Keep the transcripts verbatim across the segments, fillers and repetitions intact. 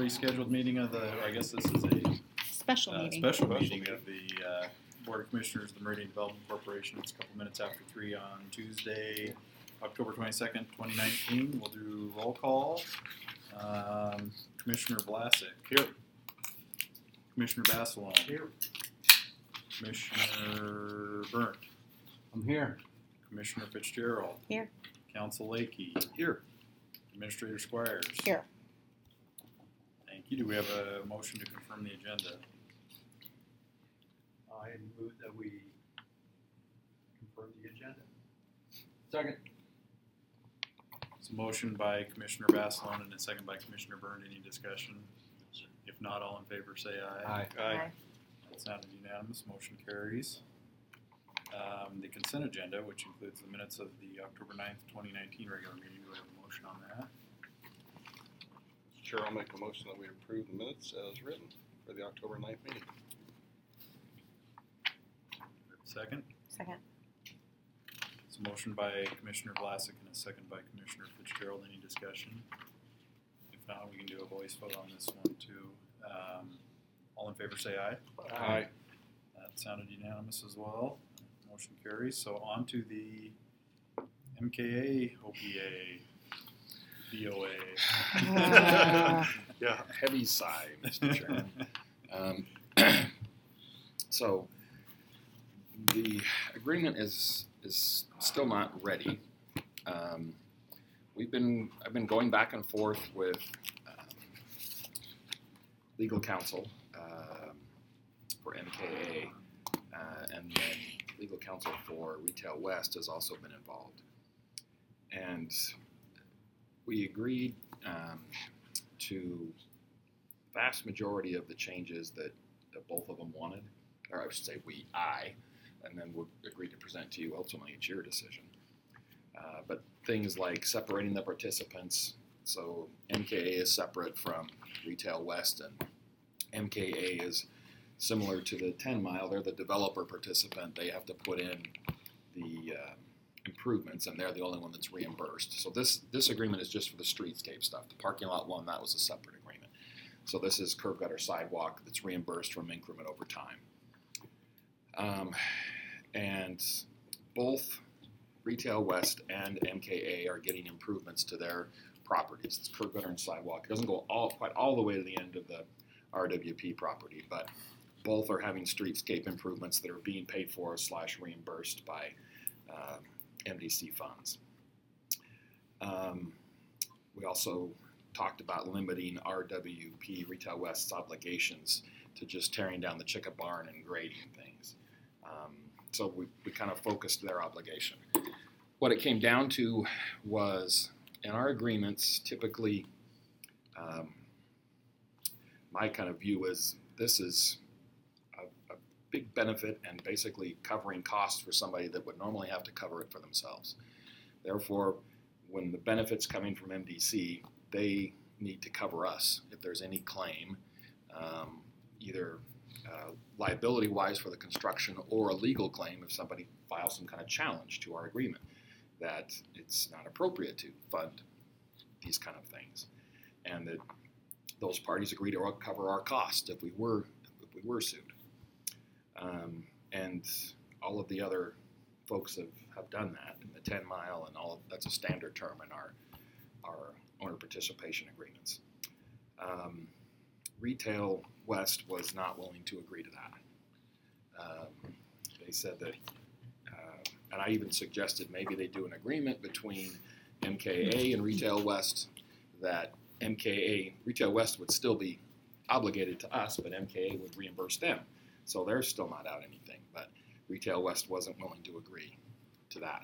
regularly scheduled meeting of the, I guess this is a Special uh, meeting. special Special meeting meeting. of the uh, Board of Commissioners of the Meridian Development Corporation. It's a couple minutes after three on Tuesday, October twenty-second, twenty nineteen. We'll do roll call. Um, Commissioner Vlasic. Here. Commissioner Basilone. Here. Commissioner Burnt. I'm here. Commissioner Fitzgerald. Here. Council Lakey. Here. Administrator Squires. Here. Thank you. Do we have a motion to confirm the agenda? I move that we confirm the agenda. Second. It's a motion by Commissioner Basilone and a second by Commissioner Byrne. Any discussion? If not, all in favor say aye. Aye. Aye. That sounded unanimous. Motion carries. Um, the consent agenda, which includes the minutes of the October ninth, twenty nineteen regular meeting. Do we have a motion on that? Chair, I'll make a motion that we approve the minutes as written for the October ninth meeting. Second. Second. It's a motion by Commissioner Vlasic and a second by Commissioner Fitzgerald. Any discussion? If not, we can do a voice vote on this one too. Um, all in favor say aye. Aye. That sounded unanimous as well. Motion carries. So on to the M K A, O P A, B O A. Uh, Yeah. Heavy sigh, Mister Chairman. Um, so the agreement is is still not ready. Um, we've been I've been going back and forth with um, legal counsel um, for M K A, uh, and then legal counsel for Retail West has also been involved, and we agreed um, to the vast majority of the changes that, that both of them wanted, or I should say we, I, and then we'll agree to present to you. Ultimately, it's your decision. Uh, but things like separating the participants, so M K A is separate from Retail West, and M K A is similar to the ten mile. They're the developer participant. They have to put in the uh, improvements, and they're the only one that's reimbursed. So this this agreement is just for the streetscape stuff. The parking lot one, that was a separate agreement. So this is curb gutter sidewalk that's reimbursed from increment over time. Um, and both Retail West and M K A are getting improvements to their properties. It's curb gutter and sidewalk. It doesn't go all quite all the way to the end of the R W P property, but both are having streetscape improvements that are being paid for slash reimbursed by uh, M D C funds. Um, we also talked about limiting R W P, Retail West's obligations to just tearing down the chicken barn and grading things. Um, so we, we kind of focused their obligation. What it came down to was, in our agreements, typically, um, my kind of view is this is a, a big benefit and basically covering costs for somebody that would normally have to cover it for themselves. Therefore, when the benefits coming from M D C, they need to cover us if there's any claim, um, either uh, liability-wise for the construction or a legal claim if somebody files some kind of challenge to our agreement that it's not appropriate to fund these kind of things, and that those parties agree to cover our costs if we were if we were sued. Um, and all of the other folks have, have done that in the ten mile, and all of, that's a standard term in our our owner participation agreements. Um, Retail West was not willing to agree to that. Um, they said that, uh, and I even suggested maybe they do an agreement between M K A and Retail West that M K A, Retail West would still be obligated to us, but M K A would reimburse them. So they're still not out anything, but Retail West wasn't willing to agree to that.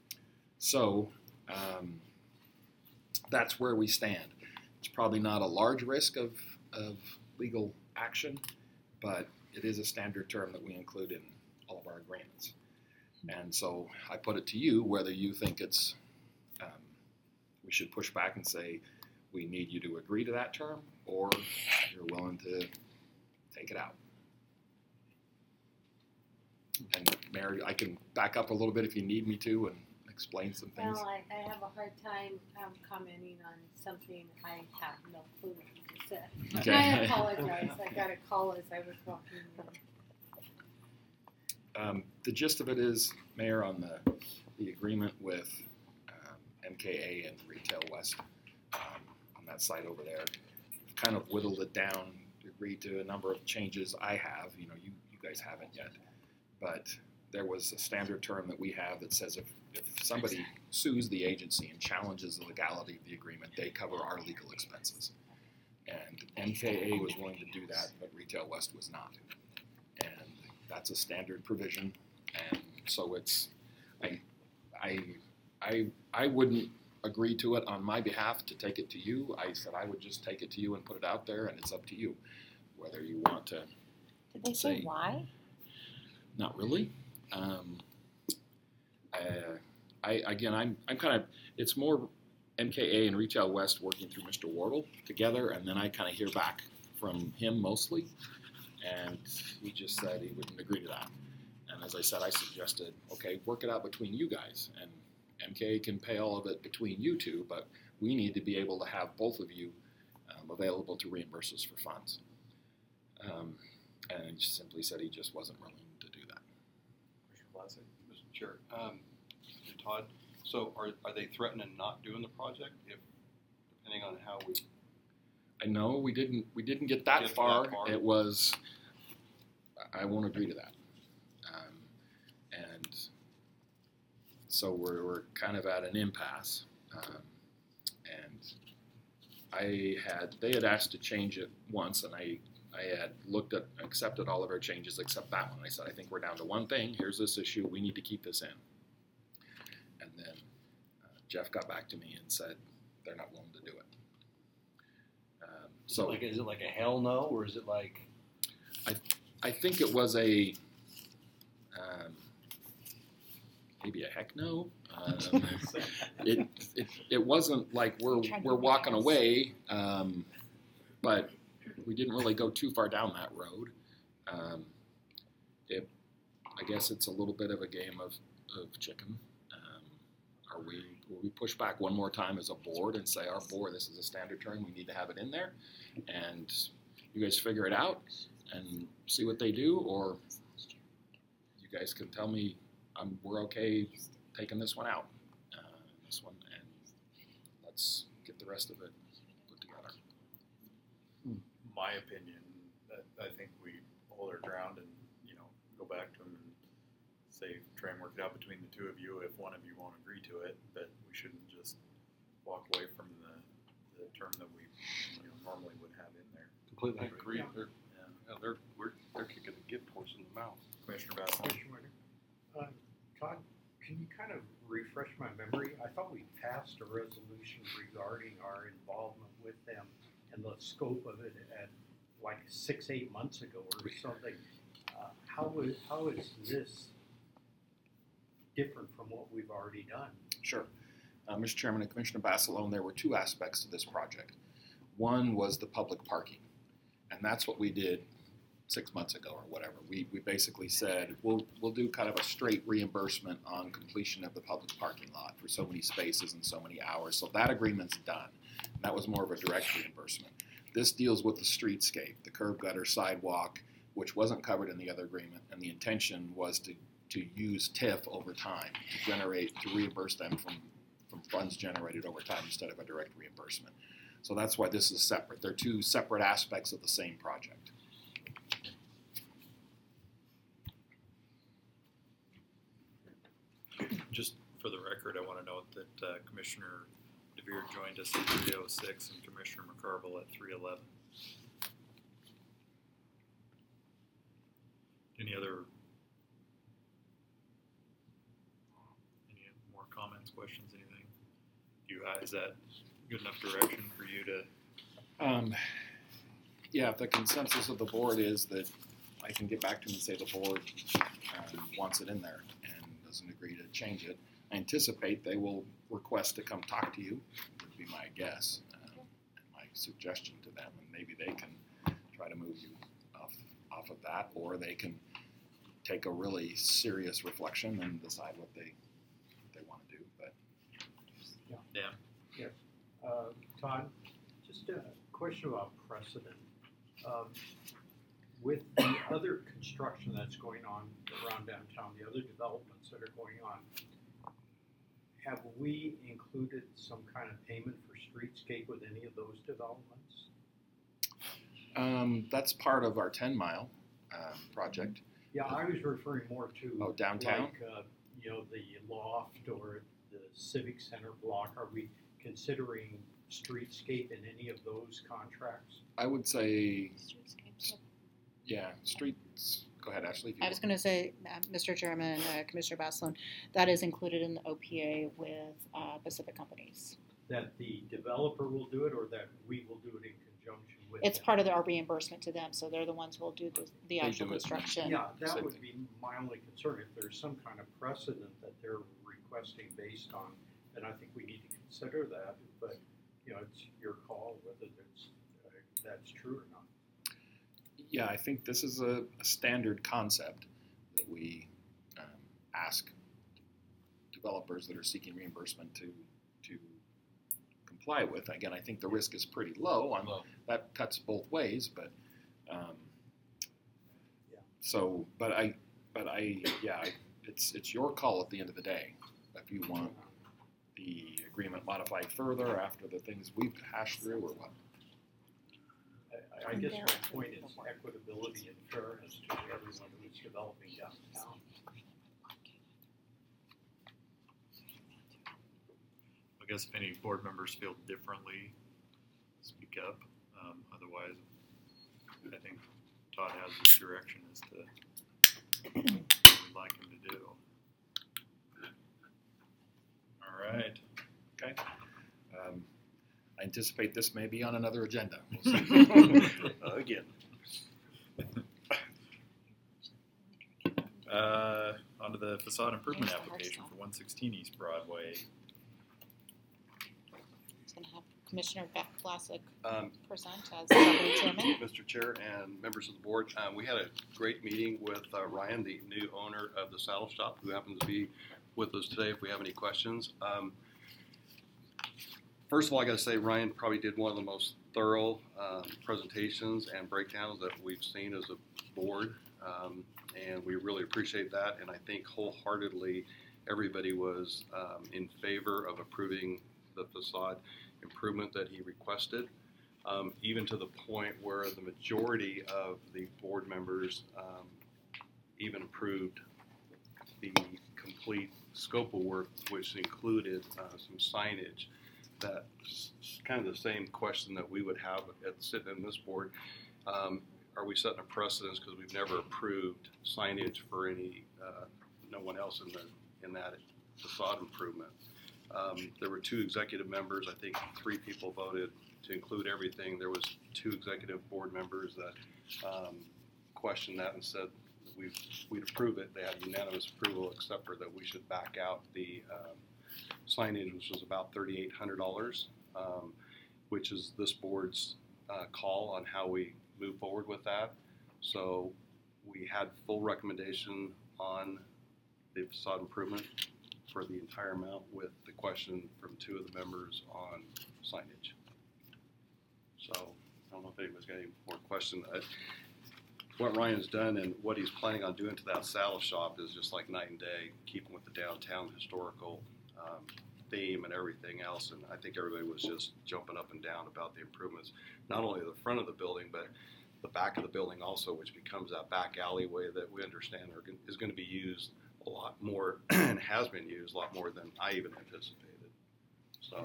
So um, that's where we stand. It's probably not a large risk of, of legal action, but it is a standard term that we include in all of our agreements. And so I put it to you whether you think it's, um, we should push back and say, we need you to agree to that term, or you're willing to take it out. And Mary, I can back up a little bit if you need me to and explain some things. Well, I, I have a hard time um, commenting on something I have no clue what you just said. Okay. I apologize, I got a call as I was walking in. Um, the gist of it is, Mayor, on the, the agreement with um, M K A and Retail West um, on that site over there, kind of whittled it down, agreed to a number of changes I have, you know, you, you guys haven't yet, but there was a standard term that we have that says if, if somebody sues the agency and challenges the legality of the agreement, they cover our legal expenses. And M K A was willing to do that, but Retail West was not. And that's a standard provision, and so it's, I, I, I, I wouldn't agree to it on my behalf to take it to you. I said I would just take it to you and put it out there, and it's up to you whether you want to. Did they say Say- why? Not really. Um, uh, I again, I'm I'm kind of, it's more M K A and Retail West working through Mister Wardle together, and then I kind of hear back from him mostly, and he just said he wouldn't agree to that. And as I said, I suggested, okay, work it out between you guys, and M K A can pay all of it between you two, but we need to be able to have both of you um, available to reimburse us for funds. Um, and he just simply said he just wasn't willing to do that. Commissioner Vlasic? Mister Chair, um, Mister Todd, so are, are they threatening not doing the project if, depending on how we, I know we didn't we didn't get that, Get that far. far. It was, I won't agree to that, um, and so we're we're kind of at an impasse. Um, and I had they had asked to change it once, and I I had looked at accepted all of our changes except that one. I said I think we're down to one thing. Here's this issue. We need to keep this in. And then uh, Jeff got back to me and said they're not willing to do it. Um, Is so it like, is it like a hell no, or is it like, I think it was a um, maybe a heck no. Um, it, it it wasn't like we're Tried to we're be walking nice. away, um, but we didn't really go too far down that road. Um, it, I guess it's a little bit of a game of, of chicken. Um, are we will we push back one more time as a board and say our board, this is a standard term, we need to have it in there, and you guys figure it out and see what they do, or you guys can tell me um, we're okay taking this one out, uh, this one, and let's get the rest of it put together. My opinion, that I think we hold our ground and, you know, go back to them and say, try and work it out between the two of you if one of you won't agree to it, but we shouldn't just walk away from the, the term that we, you know, normally would have in there. completely I agree, agree. they're, Yeah. yeah, they're, we're, they're kicking the gift horse in the mouth. Commissioner Basil? Commissioner Winter? Uh, Todd, can you kind of refresh my memory? I thought we passed a resolution regarding our involvement with them and the scope of it at like six, eight months ago or something. Uh, how is, how is this different from what we've already done? Sure. Uh, Mister Chairman and Commissioner Basilone, there were two aspects to this project. One was the public parking, and that's what we did six months ago or whatever. We, we basically said, we'll, we'll do kind of a straight reimbursement on completion of the public parking lot for so many spaces and so many hours. So that agreement's done. And that was more of a direct reimbursement. This deals with the streetscape, the curb gutter sidewalk, which wasn't covered in the other agreement, and the intention was to, to use T I F over time to generate, to reimburse them from, from funds generated over time instead of a direct reimbursement. So that's why this is separate. They're two separate aspects of the same project. Just for the record, I want to note that uh, Commissioner DeVere joined us at three oh six and Commissioner McCarville at three eleven. Any other, any more comments, questions, anything? Do you, uh, is that good enough direction for you to? Um, yeah, the consensus of the board is that I can get back to them and say the board um, wants it in there and doesn't agree to change it. I anticipate they will request to come talk to you, would be my guess, um, and my suggestion to them, and maybe they can try to move you off, off of that, or they can take a really serious reflection and decide what they, what they want to do, but Yeah. Uh, Todd, just a question about precedent. um, with the other construction that's going on around downtown, the other developments that are going on, have we included some kind of payment for streetscape with any of those developments? Um, that's part of our ten mile, um, project. Yeah, I was referring more to. Oh, downtown? Like, uh, you know, the loft or the civic center block, are we considering streetscape in any of those contracts? I would say, yeah, streets, go ahead, Ashley. If you I was want. going to say, uh, Mister Chairman, uh, Commissioner Baslin, that is included in the O P A with uh, Pacific Companies. That the developer will do it, or that we will do it in conjunction with It's them? part of our reimbursement to them, so they're the ones who will do the, the They actual do it. construction. Yeah, that Same would thing. be my only concern. If there's some kind of precedent that they're requesting based on, then I think we need to consider that. But, you know, it's your call whether that's, uh, that's true or not. Yeah, I think this is a, a standard concept that we um, ask developers that are seeking reimbursement to to comply with. Again, I think the risk is pretty low. On Low. that cuts both ways, but um, Yeah. so, but I, but I, yeah, I, it's it's your call at the end of the day if you want the agreement modified further after the things we've hashed through or what. I, I guess my point is equitability and fairness to everyone who's developing downtown. I guess if any board members feel differently, speak up. Um, otherwise, I think Todd has this direction as to what we'd like him to do. All right. Okay. Um, I anticipate this may be on another agenda. We'll see. Again. Uh, onto the facade improvement There's the application hard for one sixteen East Broadway. It's going to have Commissioner Beck Vlasic Um, present as Deputy Chairman. Mister Chair and members of the board, uh, we had a great meeting with uh, Ryan, the new owner of the saddle shop, who happens to be with us today if we have any questions. Um, first of all, I got to say Ryan probably did one of the most thorough um, presentations and breakdowns that we've seen as a board, um, and we really appreciate that. And I think wholeheartedly everybody was um, in favor of approving the facade improvement that he requested. Um, even to the point where the majority of the board members um, even approved the complete scope of work, which included uh, some signage. That's kind of the same question that we would have at sitting in this board. Um, are we setting a precedence because we've never approved signage for any uh, no one else in the in that facade improvement? Um, there were two executive members. I think three people voted to include everything. There was two executive board members that um, questioned that and said we we'd approve it. They had unanimous approval, except for that we should back out the um, signage, which was about thirty-eight hundred dollars, um, which is this board's uh, call on how we move forward with that. So we had full recommendation on the facade improvement for the entire amount, with the question from two of the members on signage. So I don't know if anybody's got any more questions. Uh, what Ryan's done and what he's planning on doing to that saddle shop is just like night and day, keeping with the downtown historical um, theme and everything else. And I think everybody was just jumping up and down about the improvements, not only the front of the building, but the back of the building also, which becomes that back alleyway that we understand are, is going to be used a lot more and has been used a lot more than I even anticipated. So,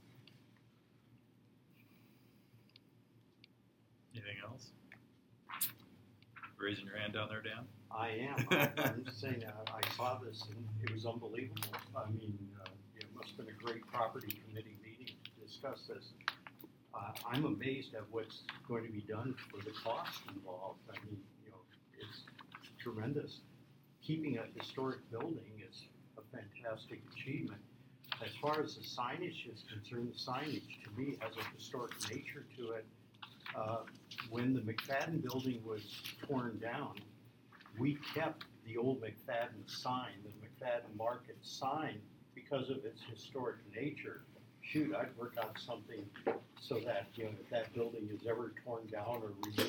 Anything else? Raising your hand down there, Dan? I am. I- I'm just saying, uh, I saw this and it was unbelievable. I mean, uh, it must have been a great property committee meeting to discuss this. Uh, I'm amazed at what's going to be done for the cost involved. I mean, you know, it's tremendous. Keeping a historic building is a fantastic achievement. As far as the signage is concerned, the signage to me has a historic nature to it. Uh, when the McFadden building was torn down, we kept the old McFadden sign, the McFadden Market sign, because of its historic nature. Shoot, I'd work out something so that, you know, if that building is ever torn down or removed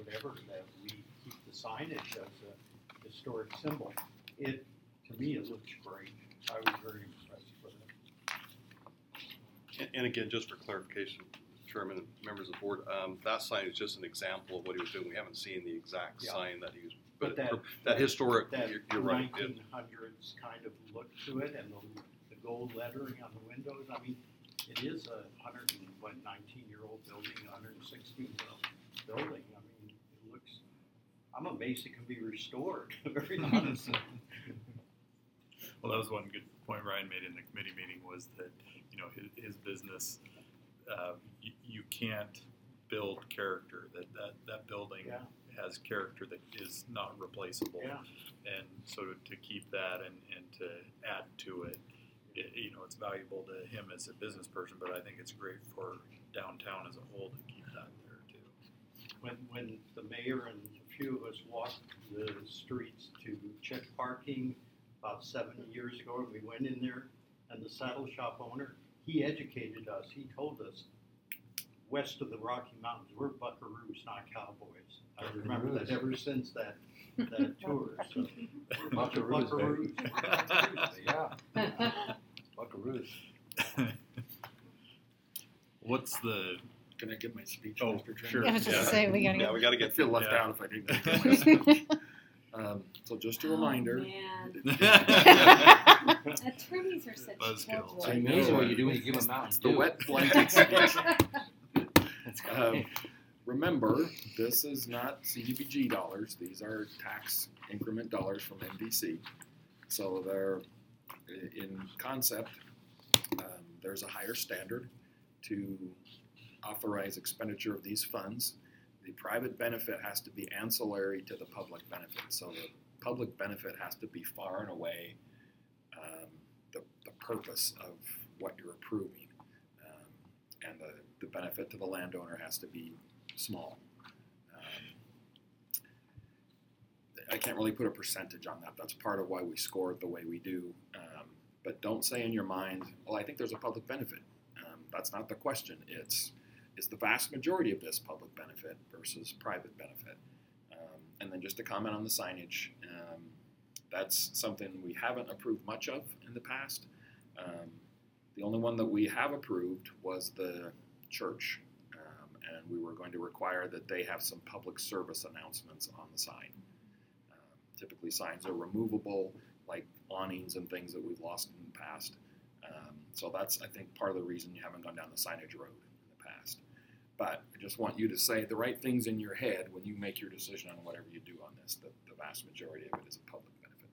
whatever, that we keep the signage as a historic symbol. It, to me, it looks great. I was very impressed with it. And, and again, just for clarification, Chairman and members of the board, um, that sign is just an example of what he was doing. We haven't seen the exact Yeah. sign that he was, But but that- that, that historic, That you're, you're right. it did. nineteen hundreds kind of look to it, and the, the gold lettering on the windows. I mean, it is a hundred and what nineteen year old building, a hundred and sixteen year old building. I mean, it looks. I'm amazed it can be restored. Very honestly. Well, that was one good point Ryan made in the committee meeting, was that, you know, his, his business, uh, you, you can't build character. That, that, that building Yeah. has character that is not replaceable. Yeah. And so to, to keep that and, and to add to it, it, you know, it's valuable to him as a business person, but I think it's great for downtown as a whole to keep that there too. When when the mayor and a few of us walked the streets to check parking about seven years ago, and we went in there, and the saddle shop owner, he educated us. He told us, west of the Rocky Mountains, we're buckaroos, not cowboys. I remember that ever since that that tour. So we're Buckaroos, buckaroos. Yeah, Buckaroos. What's the, Can I give my speech, Oh, Mister sure. Chairman? I was just Yeah. saying, we gotta Yeah, get. we gotta I get feel left Yeah. out if I didn't give my speech. Um, so just a reminder. Man, yeah. attorneys are such Buzzkill. trouble. I It's know. amazing what you do when you give them Mountain It's the Dew. wet blanket speech. That's Um, great. remember, this is not C D B G dollars. These are tax increment dollars from M D C. So they're, i- in concept, um, there's a higher standard to authorize expenditure of these funds. The private benefit has to be ancillary to the public benefit. So the public benefit has to be far and away um, the, the purpose of what you're approving. Um, and the, the benefit to the landowner has to be small. Um, I can't really put a percentage on that. That's part of why we score it the way we do. Um, but don't say in your mind, well, I think there's a public benefit. Um, that's not the question. It's, is the vast majority of this public benefit versus private benefit? Um, and then just to comment on the signage, um, that's something we haven't approved much of in the past. Um, the only one that we have approved was the church, um, and we were going to require that they have some public service announcements on the sign. Um, typically signs are removable, like awnings and things that we've lost in the past. Um, so that's, I think, part of the reason you haven't gone down the signage road in the past. But I just want you to say the right things in your head when you make your decision on whatever you do on this, that the vast majority of it is a public benefit,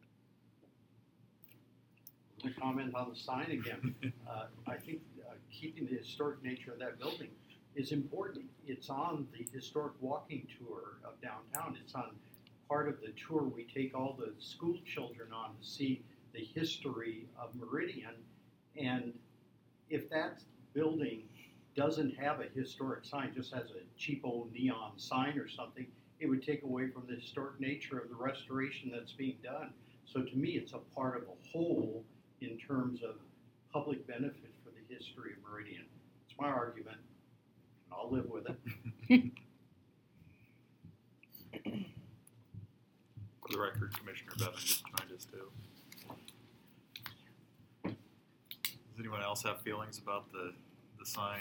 not private. To comment on the sign again, uh, I think uh, keeping the historic nature of that building is important. It's on the historic walking tour of downtown. It's on part of the tour we take all the school children on to see the history of Meridian. And if that building doesn't have a historic sign, just has a cheap old neon sign or something, it would take away from the historic nature of the restoration that's being done. So to me, it's a part of a whole in terms of public benefit for the history of Meridian. It's my argument, and I'll live with it. For the record, Commissioner Bevan just joined us too. Does anyone else have feelings about the, the sign?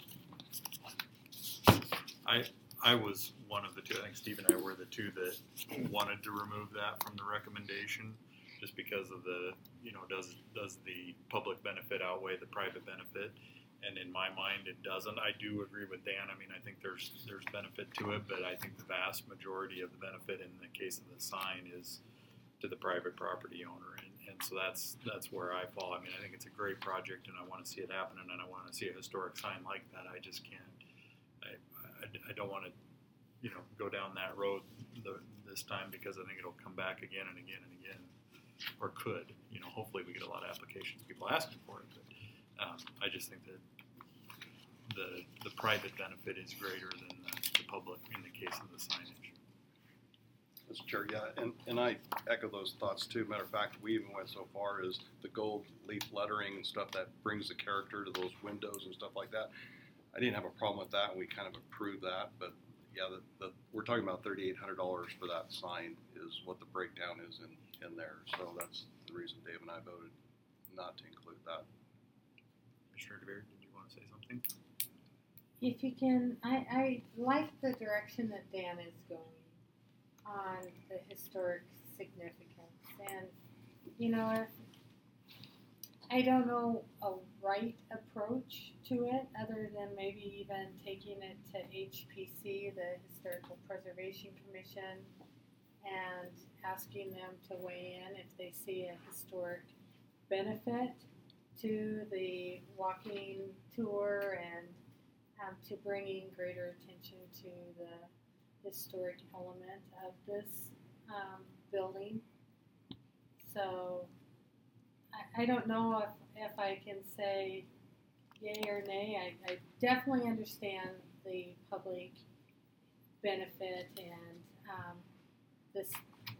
I I was one of the two. I think Steve and I were the two that wanted to remove that from the recommendation, just because of the, you know, does does the public benefit outweigh the private benefit? And in my mind, it doesn't. I do agree with Dan. I mean, I think there's there's benefit to it, but I think the vast majority of the benefit in the case of the sign is to the private property owner, and, and so that's that's where I fall. I mean, I think it's a great project, and I want to see it happen, and I want to see a historic sign like that. I just can't. I I, I don't want to, you know, go down that road the, this time, because I think it'll come back again and again and again, or could. You know, hopefully we get a lot of applications, people asking for it, but um, I just think that the the private benefit is greater than the, the public in the case of the signage. Mister Chair, yeah, and, and I echo those thoughts too. Matter of fact, we even went so far as the gold leaf lettering and stuff that brings the character to those windows and stuff like that. I didn't have a problem with that, and we kind of approved that, but yeah, the, the, we're talking about thirty-eight hundred dollars for that sign is what the breakdown is in, in there. So that's the reason Dave and I voted not to include that. Commissioner DeBeer, did you want to say something? If you can, I, I like the direction that Dan is going on the historic significance. And, you know, if, I don't know a right approach to it other than maybe even taking it to H P C, the Historical Preservation Commission, and asking them to weigh in if they see a historic benefit to the walking tour and um, to bringing greater attention to the historic element of this um, building. So I, I don't know if, if I can say yay or nay. I, I definitely understand the public benefit, and um, this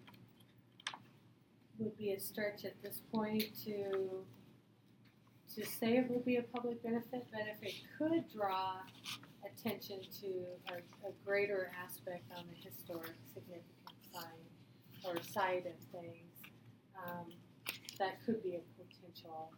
would be a stretch at this point to to say it will be a public benefit, but if it could draw attention to a, a greater aspect on the historic significance side or side of things, um, that could be a potential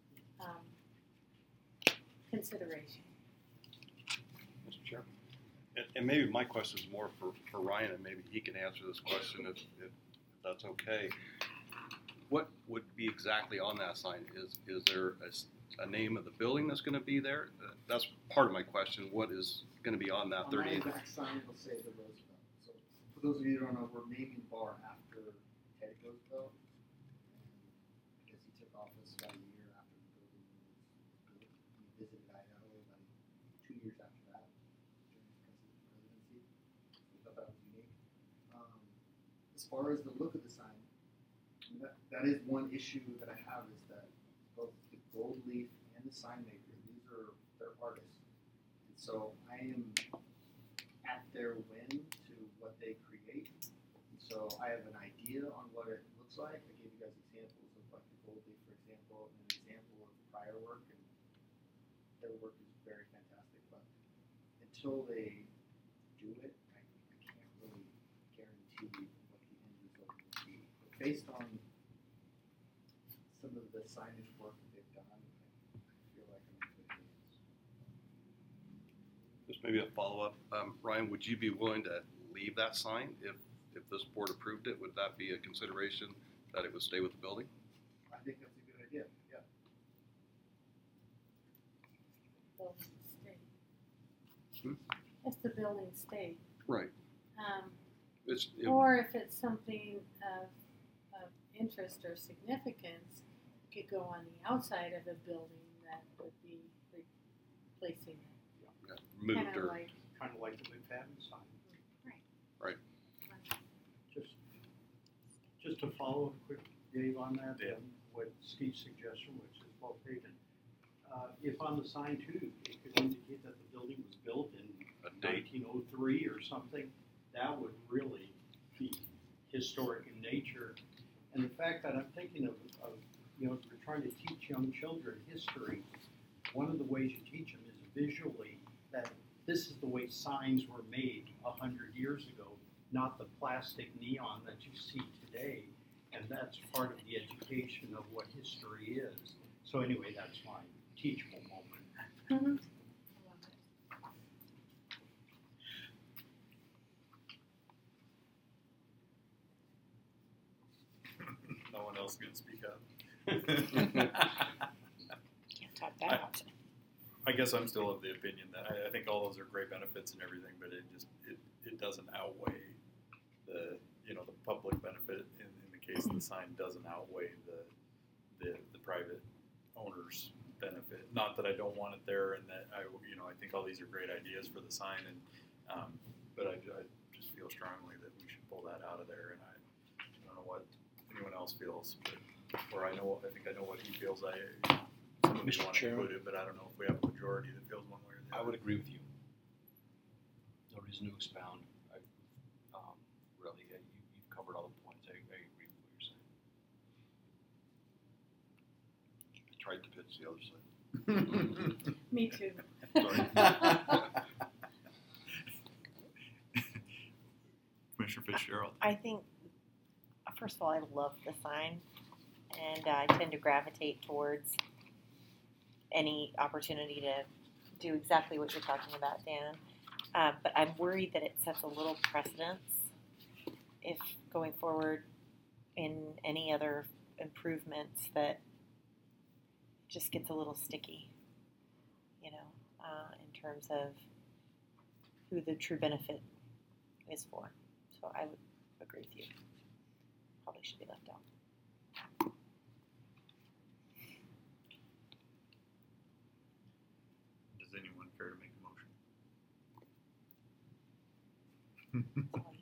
um, consideration. Mister Chair? And, and maybe my question is more for, for Ryan, and maybe he can answer this question if, if that's okay. What would be exactly on that sign? Is is there a, a name of the building that's going to be there? Uh, that's part of my question. What is going to be on that On thirty-eight? that exact sign, it'll say the Roosevelt. So for those of you who don't know, we're naming the bar after Teddy Roosevelt. And I guess he took office about a year after the building was built. He visited Idaho about two years after that during his presidency. So we thought that was unique. Um, as far as the look of the sign, That, that is one issue that I have, is that both the gold leaf and the sign maker, these are, they're artists. And so I am at their whim to what they create. And so I have an idea on what it looks like. I gave you guys examples of like the gold leaf, for example, and an example of prior work, and their work is very fantastic. But until they do it, I, I can't really guarantee what the end result will be. But based on some of the signage work that they've done, I, I feel like I'm in good hands. Just maybe a follow-up. Um, Ryan, would you be willing to leave that sign if, if this board approved it? Would that be a consideration that it would stay with the building? I think that's a good idea, yeah. Building state. Hmm? If the building state. Right. Um, It's, it, Or if it's something of, of interest or significance, it could go on the outside of a building that would be replacing it. yeah, moved Kind of or like, Kind of like the McFadden sign. right. Just, just to follow up quick, Dave, on that, Yeah. um, what Steve's suggestion, which is well taken. Uh, if on the sign too, it could indicate that the building was built in A date. nineteen oh three or something, that would really be historic in nature. And the fact that I'm thinking of, of, you know, if you're trying to teach young children history, one of the ways you teach them is visually that this is the way signs were made a hundred years ago, not the plastic neon that you see today. And that's part of the education of what history is. So anyway, that's my teachable moment. mhm. No one else can speak up. Can't top that out. I guess I'm still of the opinion that I, I think all those are great benefits and everything, but it just it, it doesn't outweigh the you know the public benefit in, in the case of the sign doesn't outweigh the the, the private owner's benefit. Not that I don't want it there, and that I you know I think all these are great ideas for the sign, and um, but I, I just feel strongly that we should pull that out of there, and I, I don't know what anyone else feels, but, or I know I think I know what he feels. I some of Mister want to Chairman. include it, but I don't know if we have a majority that feels one way or the I other. would agree with you. No reason to expound. I, um, really, uh, you, you've covered all the points. I, I agree with what you're saying. I tried to pitch the other side. Me too. Sorry. Commissioner Fitzgerald. I think, first of all, I love the sign, and I tend to gravitate towards any opportunity to do exactly what you're talking about, Dan. Uh, but I'm worried that it sets a little precedence if going forward in any other improvements that it just gets a little sticky, you know, uh, in terms of who the true benefit is for. So I would agree with you. Probably should be left out. Does anyone care to make a motion? That's all you.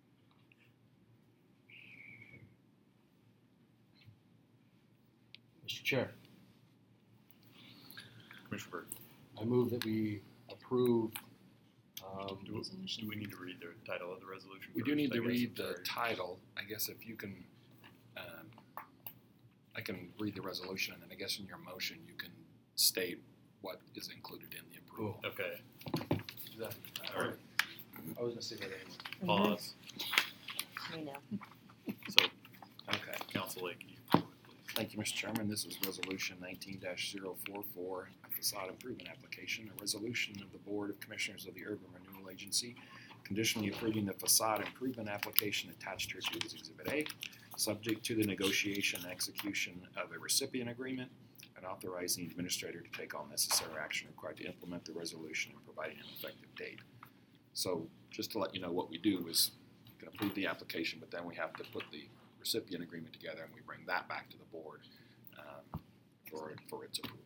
Mister Chair, Commissioner Bird, I move that we approve, um, do we, do we need to read the title of the resolution? We do first? need I to guess, read I'm the sorry. title. I guess if you can, um, I can read the resolution, and then I guess in your motion you can state what is included in the approval. Okay, is that, all right, I was gonna say that anyway. pause. We know. So, Okay. Council Lake, you go ahead, please. Thank you, Mister Chairman. This is Resolution nineteen dash zero four four, a facade improvement application, a resolution of the Board of Commissioners of the Urban Renewal Agency, conditionally approving the facade improvement application attached here to Exhibit A, subject to the negotiation and execution of a recipient agreement, and authorizing the administrator to take all necessary action required to implement the resolution and providing an effective date. So, just to let you know, what we do is we can approve the application, but then we have to put the recipient agreement together, and we bring that back to the board um, for for its approval.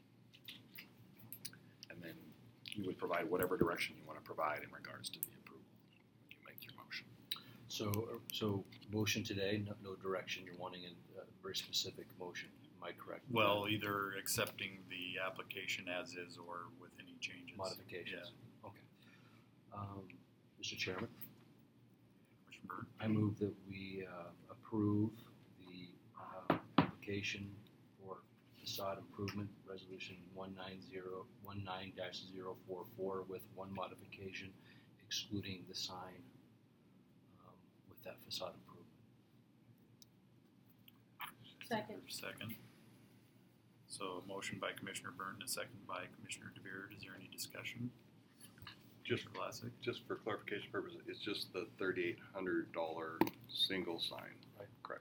And then you would provide whatever direction you want to provide in regards to the approval when you make your motion. So, uh, so motion today, no, no direction, you're wanting a, a very specific motion, am I correct? Well, either accepting the application as is or with any changes. Modifications? Okay. Um, Mister Chairman, Commissioner Bird, I move that we, uh, approve the, uh, application for facade improvement, resolution one nine zero, one nine dash zero four four with one modification excluding the sign, um, with that facade improvement. Second. second. So, a motion by Commissioner Burton, a second by Commissioner DeBeard. Is there any discussion? Just Commissioner Classic? Just for clarification purposes, it's just the thirty-eight hundred dollar single sign. Right. Correct.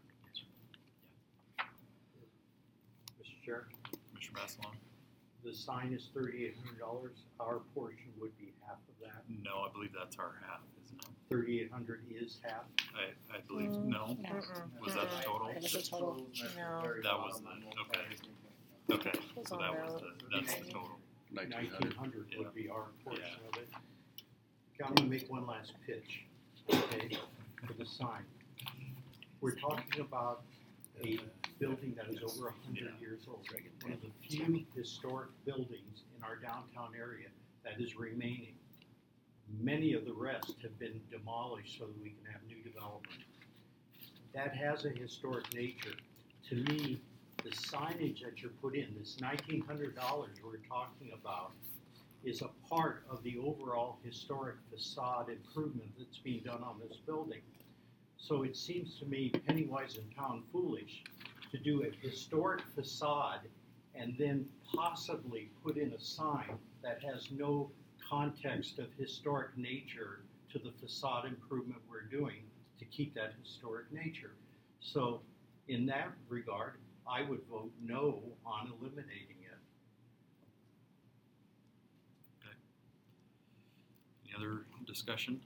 Mister Chair, Commissioner Basselon? the sign is thirty-eight hundred dollars. Our portion would be half of that. No, I believe that's our half, isn't it? Thirty-eight hundred is half. I, I believe, Mm, no? No. Mm-mm. Was that the total? That was the total. No. That was the- okay. Okay, It's so on that was the- the, that's the total. Nineteen Nineteen hundred. hundred Yeah. would be our portion Yeah. of it. Okay, I'm gonna make one last pitch, okay, for the sign. We're talking about a building that is over a hundred Yeah. years old. One of the few historic buildings in our downtown area that is remaining. Many of the rest have been demolished so that we can have new development. That has a historic nature. To me, the signage that you're put in, this nineteen hundred dollars we're talking about, is a part of the overall historic facade improvement that's being done on this building. So it seems to me penny wise and pound foolish to do a historic facade and then possibly put in a sign that has no context of historic nature to the facade improvement we're doing to keep that historic nature. So in that regard, I would vote no on eliminating it. Any other discussion?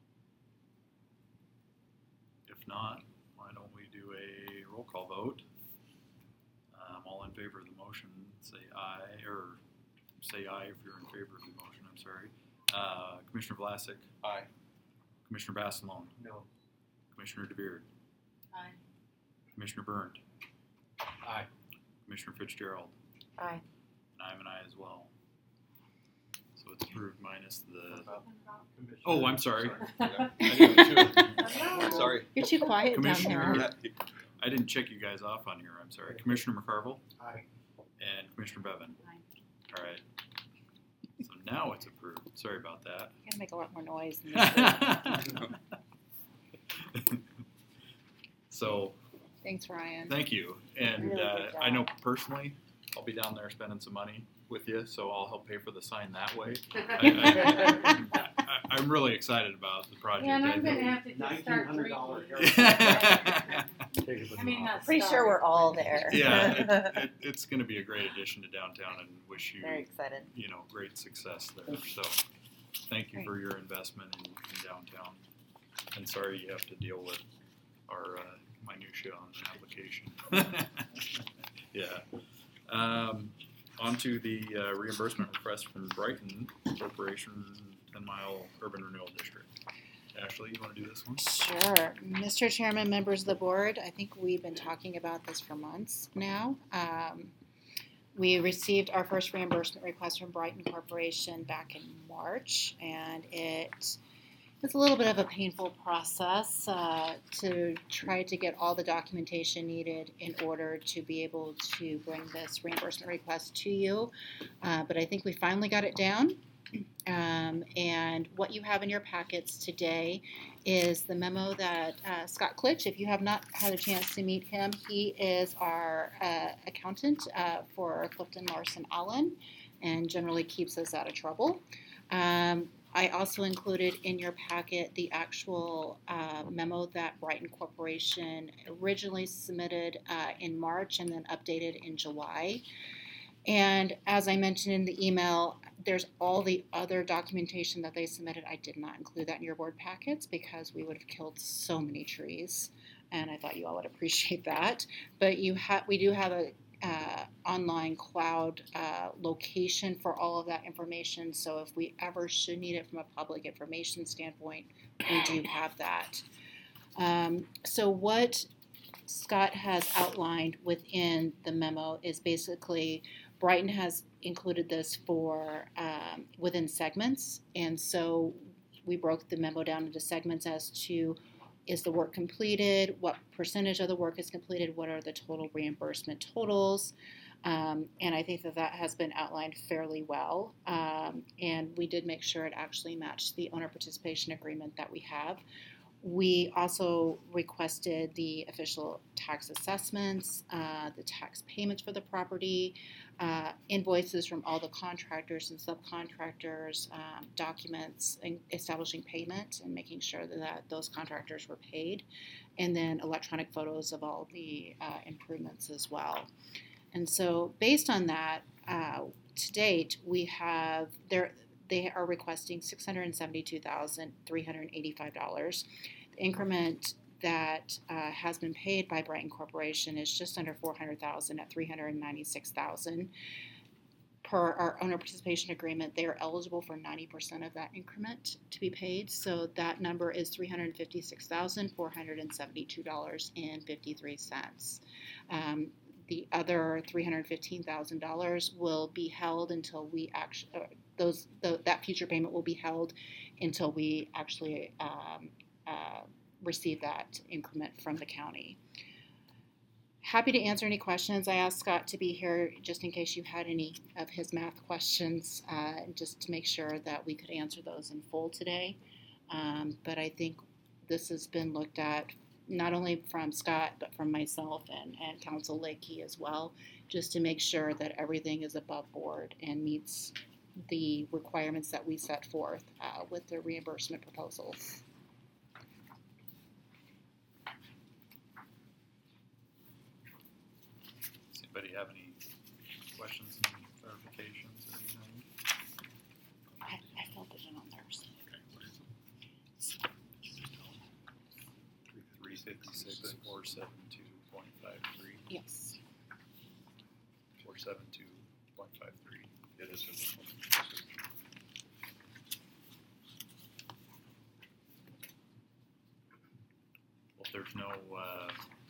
If not, why don't we do a roll call vote? Um, all in favor of the motion, say aye, or say aye if you're in favor of the motion, I'm sorry. Uh, Commissioner Vlasic? Aye. Commissioner Basselon? No. Commissioner DeBeard? Aye. Commissioner Byrne? Aye. Commissioner Fitzgerald? Aye. And I'm an aye as well. So it's approved minus the, Commissioner- oh, I'm sorry. Sorry. Sorry. You're too quiet down Commissioner, there. I didn't check you guys off on here, I'm sorry. Commissioner McCarville Aye. and Commissioner Bevan. Aye. All right. So now it's approved. Sorry about that. You gotta make a lot more noise than this. So Thanks, Ryan. thank you. And Really uh, good I know job. personally, I'll be down there spending some money with you, so I'll help pay for the sign that way. I, I, I, I'm really excited about the project. Yeah, and I I'm gonna think- have to just Nineteen start hundred drinking. dollar yeah, I mean, not Pretty sure we're all there. it, it, it's going to be a great addition to downtown, and wish you, Very excited. you know, great success there. So, thank you for your investment in, in downtown. And sorry you have to deal with our uh, minutia on the application. Yeah. Um, on to the uh, reimbursement request from Brighton Corporation, ten mile Urban Renewal District. Ashley, you want to do this one? Sure. Mister Chairman, members of the board, I think we've been talking about this for months now. Um, we received our first reimbursement request from Brighton Corporation back in March, and it was a little bit of a painful process uh, to try to get all the documentation needed in order to be able to bring this reimbursement request to you. Uh, but I think we finally got it down. Um, and what you have in your packets today is the memo that uh, Scott Klitsch, if you have not had a chance to meet him, he is our uh, accountant uh, for Clifton Larson Allen and generally keeps us out of trouble. Um, I also included in your packet the actual uh, memo that Brighton Corporation originally submitted uh, in March and then updated in July. And as I mentioned in the email, there's all the other documentation that they submitted. I did not include that in your board packets because we would have killed so many trees, and I thought you all would appreciate that. But you have, we do have a uh, online cloud uh, location for all of that information. So if we ever should need it from a public information standpoint, we do have that. Um, so what Scott has outlined within the memo is basically Brighton has included this for um, within segments, and so we broke the memo down into segments as to is the work completed, what percentage of the work is completed, what are the total reimbursement totals, um, and I think that that has been outlined fairly well, um, and we did make sure it actually matched the owner participation agreement that we have. We also requested the official tax assessments, uh, the tax payments for the property, uh, invoices from all the contractors and subcontractors, um, documents and establishing payment and making sure that, that those contractors were paid, and then electronic photos of all the uh, improvements as well. And so based on that, uh, to date, we have there. They are requesting six hundred seventy-two thousand three hundred eighty-five dollars. The increment that uh, has been paid by Brighton Corporation is just under four hundred thousand dollars at three hundred ninety-six thousand dollars. Per our owner participation agreement, they are eligible for ninety percent of that increment to be paid. So that number is three hundred fifty-six thousand four hundred seventy-two dollars and fifty-three cents. Um, the other three hundred fifteen thousand dollars will be held until we actually, uh, those the, that future payment will be held until we actually um, uh, receive that increment from the county. Happy to answer any questions. I asked Scott to be here just in case you had any of his math questions, uh, just to make sure that we could answer those in full today. Um, but I think this has been looked at not only from Scott, but from myself and, and Council Lakey as well, just to make sure that everything is above board and meets the requirements that we set forth uh, with the reimbursement proposal. Does anybody have any questions and clarifications or anything? I, I filled it in on theirs. Okay, what is it? Three fifty-six, four seven two point five three. Yes. Four seven two point five three. It is in this one. Well, if there's no uh,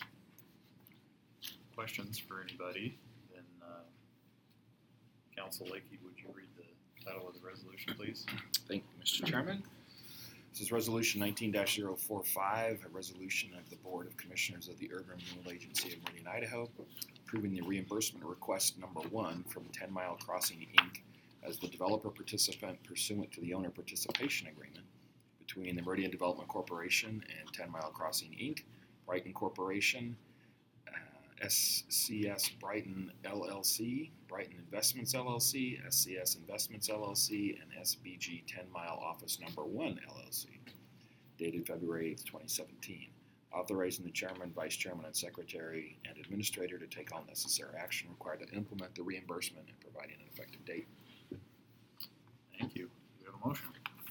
questions for anybody, then uh, Council Lakey, would you read the title of the resolution, please? Thank you, Mister Chairman. This is Resolution nineteen dash zero four five, a resolution of the Board of Commissioners of the Urban Renewal Agency of Meridian, Idaho, approving the reimbursement request number one from ten mile Crossing, Incorporated as the developer participant pursuant to the owner participation agreement between the Meridian Development Corporation and ten mile Crossing, Incorporated Brighton Corporation, uh, S C S Brighton L L C, Brighton Investments L L C, S C S Investments L L C, and S B G ten Mile Office Number one L L C, dated February eighth, twenty seventeen. Authorizing the chairman, vice chairman, and secretary and administrator to take all necessary action required to implement the reimbursement and providing an effective date. Thank you. Do we have a motion?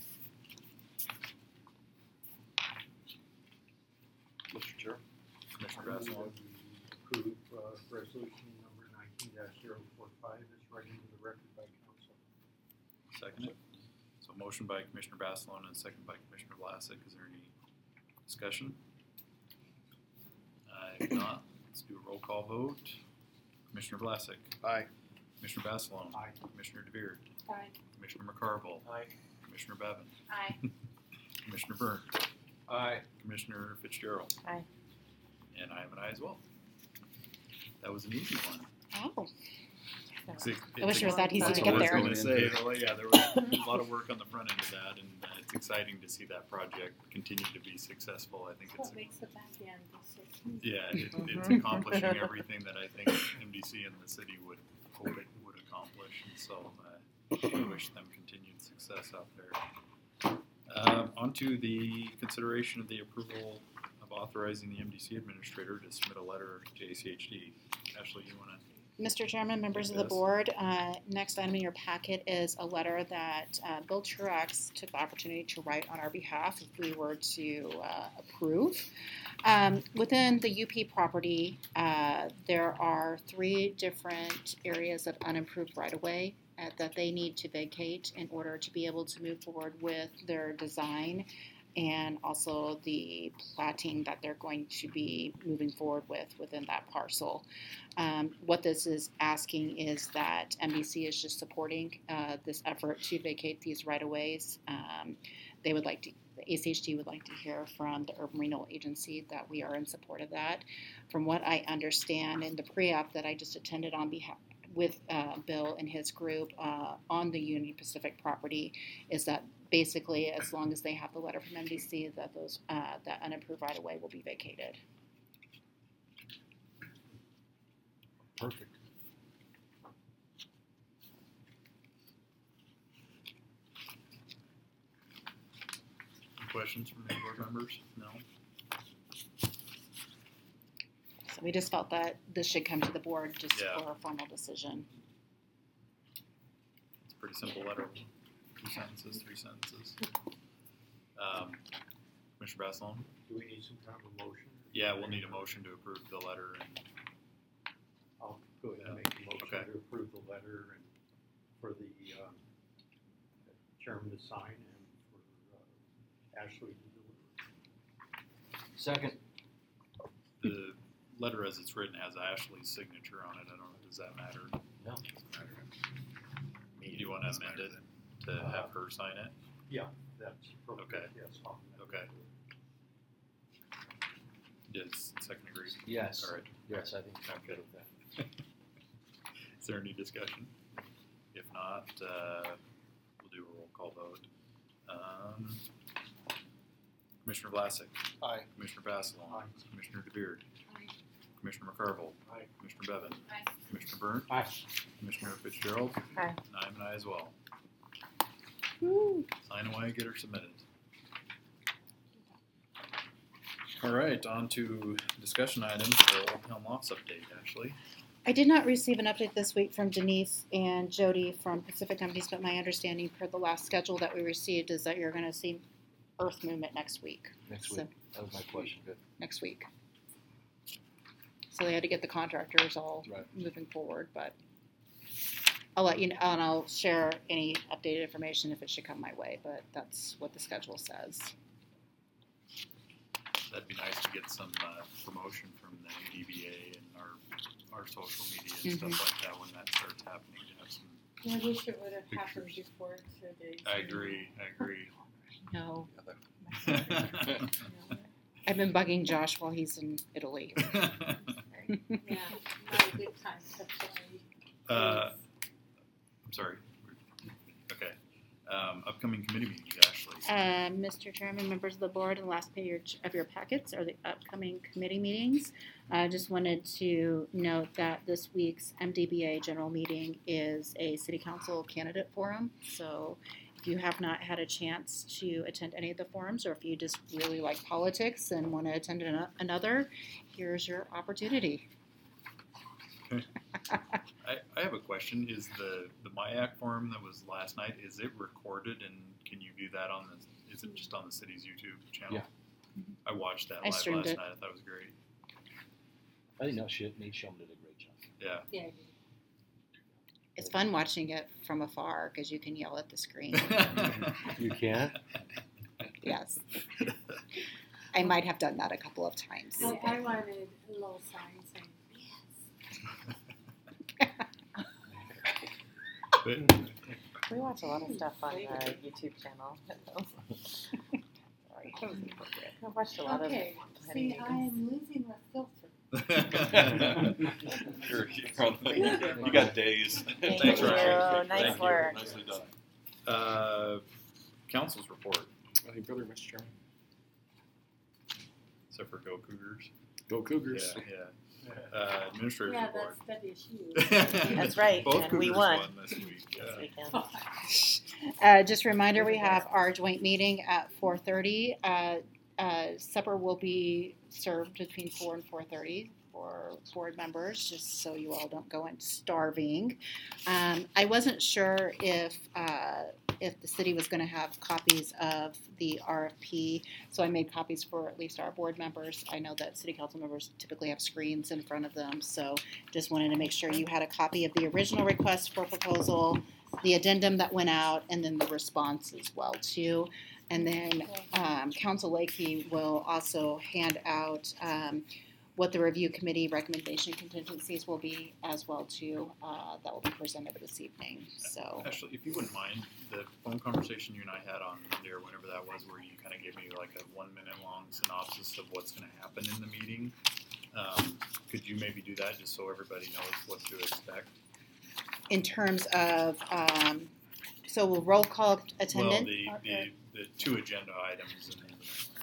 Mister Chair? Commissioner I move Basil. that we approve, uh, resolution number nineteen dash zero four five is read into the record by council. Second it. So motion by Commissioner Basilone and second by Commissioner Vlasic. Is there any discussion? Uh, if not, let's do a roll call vote. Commissioner Vlasic. Aye. Commissioner Basilone. Aye. Commissioner DeVere. Aye. Commissioner McCarville. Aye. Commissioner Bevan. Aye. Commissioner Byrne. Aye. Commissioner Fitzgerald. Aye. And I am an aye as well. That was an easy one. Oh, It's a- I wish it was that easy That's to what get I there. was gonna say, well, yeah, there was a lot of work on the front end of that, and uh, it's exciting to see that project continue to be successful. I think That's it's, what makes the back end so smooth. yeah, it, it's accomplishing everything that I think M D C and the city would hope it would accomplish, and so uh, I wish them continued success out there. Um, on to the consideration of the approval of authorizing the M D C administrator to submit a letter to A C H D. Ashley, you wanna? Mister Chairman, members of the Yes. board, uh, next item in your packet is a letter that uh, Bill Truax took the opportunity to write on our behalf if we were to uh, approve. Um, within the U P property, uh, there are three different areas of unimproved right-of-way uh, that they need to vacate in order to be able to move forward with their design and also the platting that they're going to be moving forward with within that parcel. Um, what this is asking is that M D C is just supporting uh, this effort to vacate these right-of-ways. Um, they would like to, the A C H D would like to hear from the Urban Renewal Agency that we are in support of that. From what I understand in the pre-op that I just attended on behalf with uh, Bill and his group uh, on the Union Pacific property, is that basically as long as they have the letter from M D C that those uh, that unimproved right-of-way will be vacated. Perfect. Any questions from any board members? No? So we just felt that this should come to the board just Yeah. for a formal decision. It's a pretty simple letter. Two sentences, three sentences. Um, Commissioner Basilone? Do we need some kind of a motion? Yeah, we'll need a motion to approve the letter and I'll go ahead and Yeah. make a motion Okay. to approve the letter and for the, um, chairman to sign and for, uh, Ashley to deliver. Second. the letter as it's written has Ashley's signature on it. I don't know, does that matter? No. Doesn't matter to me. Do you wanna Doesn't amend matter it then. to have her sign it? Yeah, that's appropriate, Okay. yes. I'll amend Okay. it. Yes, second agree. Yes. All right. Yes, I think I'm Okay. good with that. Is there any discussion? If not, uh, we'll do a roll call vote. Um, Commissioner Vlasic. Aye. Commissioner Basilone. Aye. Commissioner DeBeard. Aye. Commissioner McCarville. Aye. Commissioner Bevan. Aye. Commissioner Byrne. Aye. Commissioner Fitzgerald. Aye. And I'm an aye as well. Woo. Sign away, get her submitted. All right, on to discussion items for Old Town Lofts update, Ashley. I did not receive an update this week from Denise and Jody from Pacific Companies, but my understanding per the last schedule that we received is that you're going to see earth movement next week. Next So- week. That was my question. Good. Next week. So they had to get the contractors all Right. moving forward, but I'll let you know, and I'll share any updated information if it should come my way, but that's what the schedule says. That'd be nice to get some uh, promotion from the M D B A and our our social media and Mhm. stuff like that when that starts happening. To have some, I wish it would have happened Pictures. before today. I agree. I agree. No, uh, I've been bugging Josh while he's in Italy. Yeah, not a good time to play. I'm sorry. Okay. Um, upcoming committee meetings, Ashley. uh, Mister Chairman, members of the board, and the last page of your packets are the upcoming committee meetings. I just wanted to note that this week's M D B A general meeting is a city council candidate forum. So if you have not had a chance to attend any of the forums, or if you just really like politics and want to attend an- another, here's your opportunity. I, I have a question. Is the, the M I A C forum that was last night, is it recorded and can you view that on the, is it just on the city's YouTube channel? Yeah. I watched that I live streamed last it. night. I thought it was great. I think no shit. Nate Shulman did a great job. Yeah. Yeah. It's fun watching it from afar because you can yell at the screen. You can? Yes. I might have done that a couple of times. I, I wanted a little sign saying, yes. But, We watch a lot of stuff on the YouTube channel. Sorry. I've watched a lot Okay, of planning see, I meetings. am losing the filter. You're, you're on the, you got days. Thank Thanks, you. Ryan. Nice Thank you. work. Nicely done. uh, council's report, Any further, Mister Chairman? except for Go Cougars. Go Cougars. Yeah, yeah. Uh, administrator's Yeah, report. that's W S U. That's right, Both and we Cougars won. won this week. This Yeah. weekend. Uh, just a reminder, we have our joint meeting at four thirty. Uh, uh, supper will be served between four and four thirty for board members, just so you all don't go in starving. Um, I wasn't sure if uh, if the city was going to have copies of the R F P, so I made copies for at least our board members. I know that city council members typically have screens in front of them, so just wanted to make sure you had a copy of the original request for proposal, the addendum that went out, and then the response as well too. And then um, Council Lakey will also hand out um, what the review committee recommendation contingencies will be as well too. Uh, that will be presented this evening. So Actually, if you wouldn't mind, the phone conversation you and I had on Monday or whenever that was, where you kind of gave me like a one minute long synopsis of what's going to happen in the meeting, um, could you maybe do that just so everybody knows what to expect? in terms of um, so we'll roll call attendant. Well, the, the, the two agenda items. And,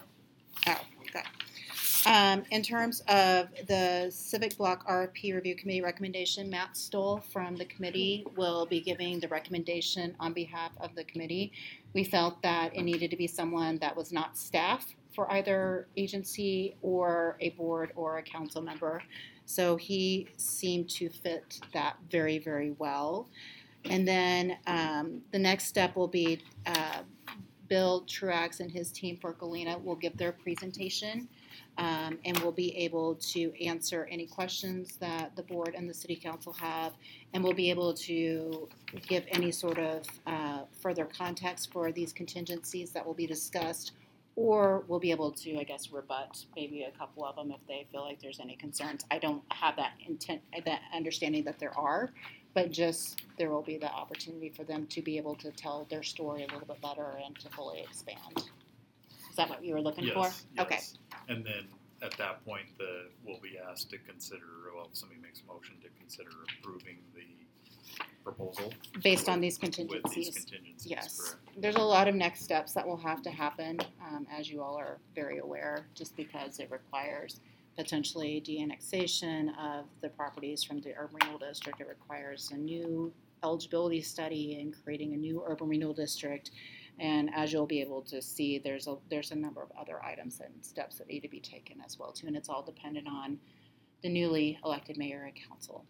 Oh, okay. Um, in terms of the Civic Block R F P Review Committee recommendation, Matt Stoll from the committee will be giving the recommendation on behalf of the committee. We felt that it needed to be someone that was not staff for either agency or a board or a council member. So he seemed to fit that very, very well. And then um, the next step will be uh, Bill Truax and his team for Galena will give their presentation, um, and we'll be able to answer any questions that the board and the city council have, and we'll be able to give any sort of uh, further context for these contingencies that will be discussed, or we'll be able to, I guess, rebut maybe a couple of them if they feel like there's any concerns. I don't have that intent, that understanding that there are, but just there will be the opportunity for them to be able to tell their story a little bit better and to fully expand. Is that what you were looking yes, for? yes. Okay. And then at that point, the we'll be asked to consider, well, if somebody makes a motion to consider approving the proposal Based on these with these contingencies. contingencies. Yes. correct. There's a lot of next steps that will have to happen, um, as you all are very aware, just because it requires potentially de-annexation of the properties from the urban renewal district. It requires a new eligibility study and creating a new urban renewal district. And as you'll be able to see, there's a there's a number of other items and steps that need to be taken as well too. And it's all dependent on the newly elected mayor and council.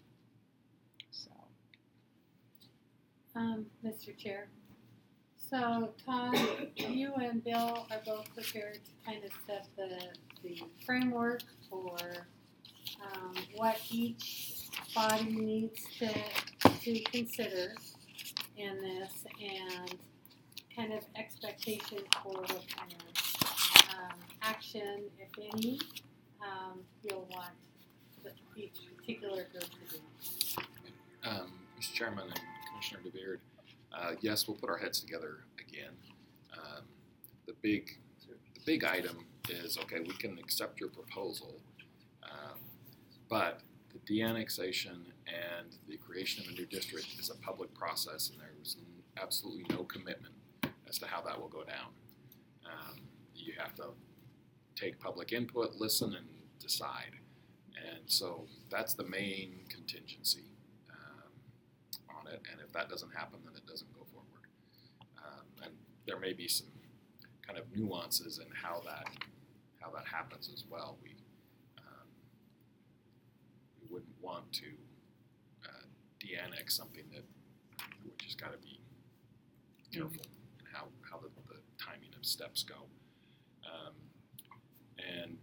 So Um, Mister Chair. So Todd, you and Bill are both prepared to kind of set the, the framework for um, what each body needs to, to consider in this and kind of expectations for what kind of um, action, if any, um, you'll want the, each particular group to do. Um, Mister Chairman and Commissioner DeBeard, uh, yes, we'll put our heads together again. Um, the big, the big item is, okay, we can accept your proposal, um, but the de-annexation and the creation of a new district is a public process, and there was absolutely no commitment as to how that will go down. Um, you have to take public input, listen, and decide. And so that's the main contingency um, on it. And if that doesn't happen, then it doesn't go forward. Um, and there may be some kind of nuances in how that how that happens as well. We um, we wouldn't want to uh, de-annex something that we just got to be careful in how how the, the timing of steps go. Um, and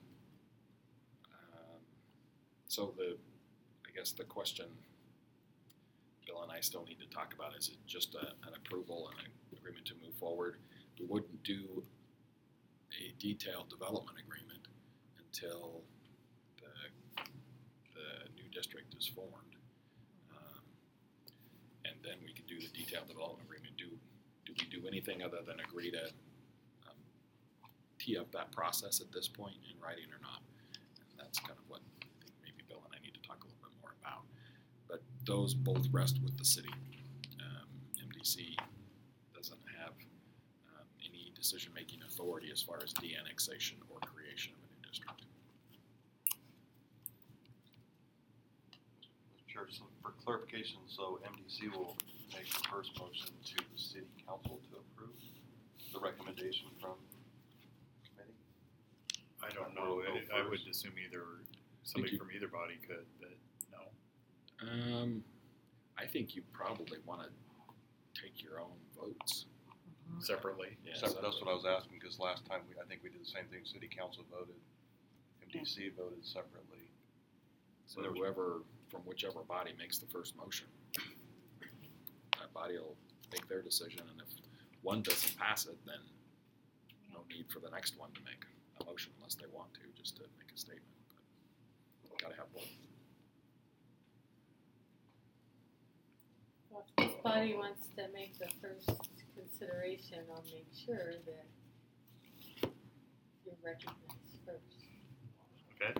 um, so the I guess the question Bill and I still need to talk about is it just a, an approval and an agreement to move forward. We wouldn't do a detailed development agreement until the, the new district is formed. Um, and then we can do the detailed development agreement. Do, do we do anything other than agree to um, tee up that process at this point in writing or not? And that's kind of what I think maybe Bill and I need to talk a little bit more about. But those both rest with the city. Um, M D C doesn't have um, any decision-making authority as far as de-annexation or creation of a new district. Mister Chair, so for clarification, so M D C will make the first motion to the city council to approve the recommendation from committee? I don't We'll know, go I, I would first. assume either, somebody you- from either body could, but no. Um, I think you probably want to take your own votes. Separately. Yeah, So that's what I was asking, because last time, we I think we did the same thing, city council voted, M D C voted separately. So whoever, from whichever body makes the first motion, that body will make their decision, and if one doesn't pass it, then no need for the next one to make a motion unless they want to, just to make a statement. But gotta have both. Well, if this body wants to make the first consideration, I'll make sure that you're recognized first. Okay.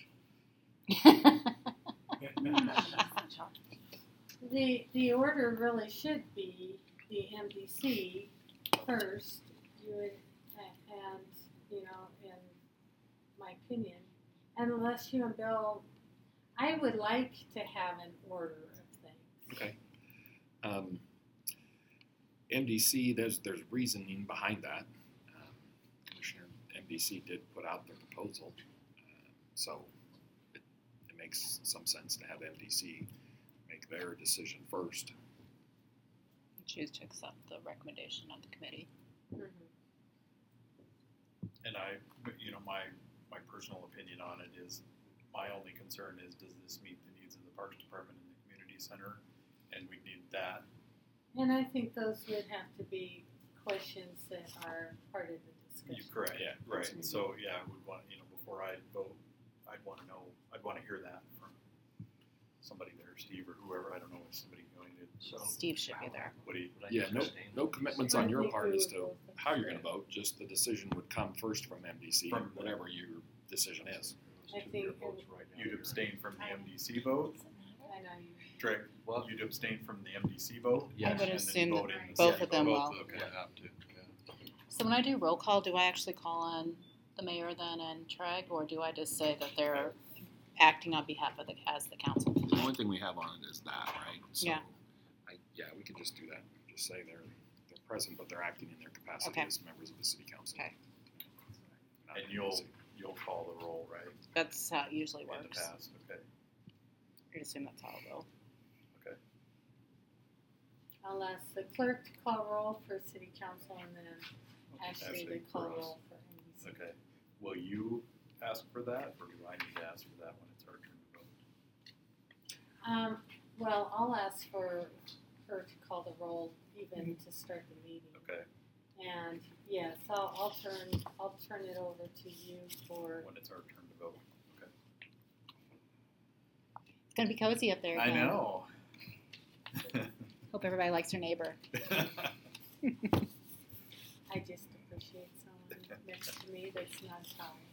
The, the order really should be the M D C first, you would, a- and, you know, in my opinion, unless you and Bill, I would like to have an order of things. Okay. Um, M D C, there's there's reasoning behind that. Um, Commissioner M D C did put out their proposal, uh, so it, it makes some sense to have M D C make their decision first. Choose to accept the recommendation of the committee. Mhm. And I, you know, my, my personal opinion on it is, my only concern is, does this meet the needs of the Parks Department and the community center? And we need that. And I think those would have to be questions that are part of the You discussion. correct, Yeah. right. So, yeah, I would want, you know, before I vote, I'd want to know, I'd want to hear that from somebody there, Steve or whoever, I don't know, is somebody going to, So, Steve should be there. what do you, would I Yeah, no abstain? no commitments on I your think part we as would to both how you're going abstain. to vote. Just the decision would come first from M D C, From- whatever your decision is. I think it would- you'd abstain from the M D C vote? I know you. Drake, Well, you'd abstain from the M D C vote? Yes. I would And then assume vote that in the both city of them vote? will. Okay. Yeah, have to, yeah. So when I do roll call, do I actually call on the mayor then and Treg, or do I just say that they're acting on behalf of the, as the council? The only thing we have on it is that, right? So Yeah. I, yeah, we could just do that. Just say they're they're present, but they're acting in their capacity Okay. as members of the city council. Okay. Not And M D C. you'll, you'll call the roll, right? That's how it usually In the works. past, okay. I assume that's how it'll go. I'll ask the clerk to call roll for city council and then Ashley to Ashley call for us. roll for M D C. Okay. Will you ask for that, or do I need to ask for that when it's our turn to vote? Um, well, I'll ask for her to call the roll even to start the meeting. Okay, And yes, I'll, I'll turn, I'll turn it over to you for, when it's our turn to vote. It's gonna be cozy up there. I again. know. Hope everybody likes their neighbor. I just appreciate someone next to me that's not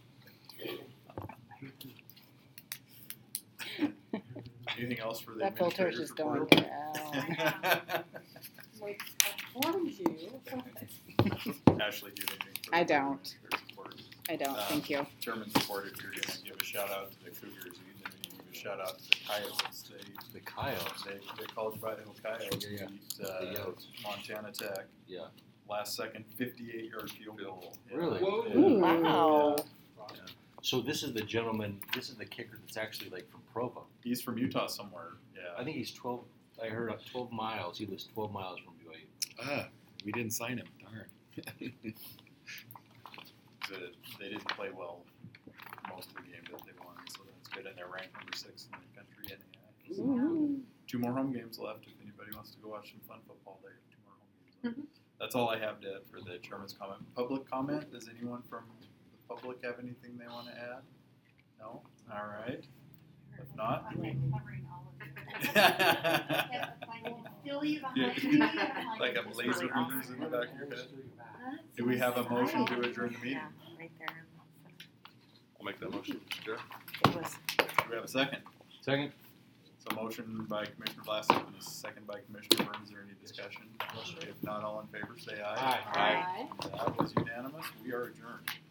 tired. Anything else for the That filter is administrator's just going report? down. Like, I warned you. Ashley, do you have anything? I further don't. for support? I don't, Uh, thank you. Chairman support, if you're gonna give a shout out to the Cougars, you need to give a shout out to the Coyotes. They, The Coyotes. they, the College of Idaho Coyotes Yeah, yeah. beat, The uh, Yotes. Montana Tech. Yeah. Last second fifty-eight yard field goal. Yeah. Really? Whoa. Yeah. Ooh. Wow. So this is the gentleman, this is the kicker that's actually like from Provo. He's from Utah somewhere, yeah. I think he's twelve, I heard uh, twelve miles, he lives twelve miles from B Y U. Ah, we didn't sign him, darn. The- They didn't play well most of the game that they won, so that's good, and they're ranked number six in the country anyway. So, Ooh. two more home games left if anybody wants to go watch some fun football. They have two more home games left. That's all I have to, for the chairman's comment. Public comment, does anyone from the public have anything they want to add? No? All right. If not. I'm like covering all of it. Yeah, Still you behind Yeah. me. I'm like I'm It's laser really awesome. beams in the back of your head. That's Do we have a motion to exciting. adjourn the meeting? Yeah, right there. I'll make that motion, Mister Chair. It was. Do we have a second? Second? So motion by Commissioner Vlasic and a second by Commissioner Burns. Is there any discussion? If not, all in favor, say aye. Aye. Aye. That was unanimous. We are adjourned.